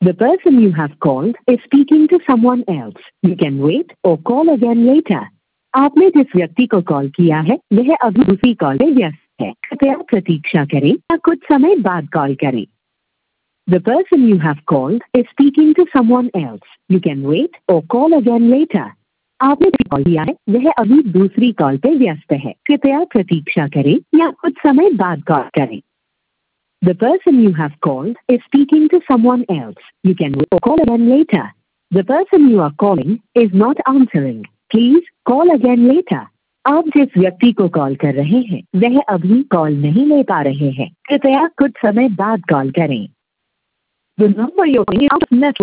The person you have called is speaking to someone else. You can wait or call again later. आपने जिस व्यक्ति को call किया है वह अभी दूसरी कॉल में व्यस्त है। कृपया प्रतीक्षा करें या कुछ समय बाद कॉल करें। The person you have called is speaking to someone else. You can wait or call again later. आपने जो कॉल किया है वह अभी दूसरी कॉल पे व्यस्त है। कृपया प्रतीक्षा करें या कुछ समय बाद कॉल करें। The person you have called is speaking to someone else. You can wait or call again later. The person you are calling is not answering. Please call again later. आप जिस व्यक्ति को कॉल कर रहे हैं वह अभी कॉल नहीं ले पा रहे हैं। कृपया कुछ समय बाद कॉल करें। The number you're calling is out of network.